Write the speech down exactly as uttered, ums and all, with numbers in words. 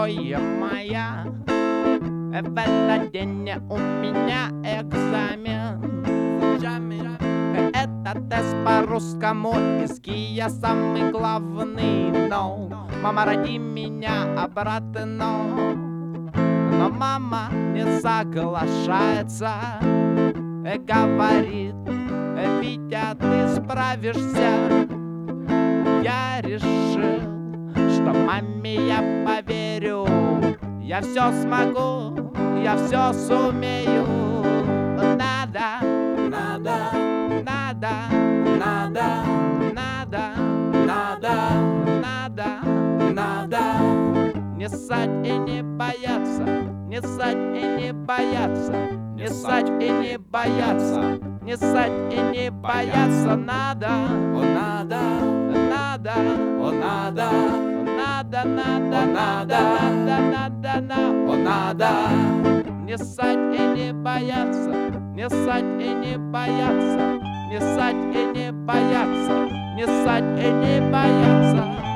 моя. В этот день у меня экзамен. Это тест по-русскому, языке самый главный. Но мама, роди меня обратно. Но мама не соглашается, говорит: Витя, ты справишься. Я решил, что маме я поверю. Я все смогу, я все сумею. Надо, Надо, надо, надо, надо, надо, надо надо. не ссать и не бояться, не ссать и не бояться, не ссать и не бояться, не ссать и не бояться. Надо, О, надо, надо, о, надо, надо, надо, О, надо, надо, надо, надо. о, надо. Не ссать и не бояться, не ссать и не бояться, не ссать и не бояться, не ссать и не бояться.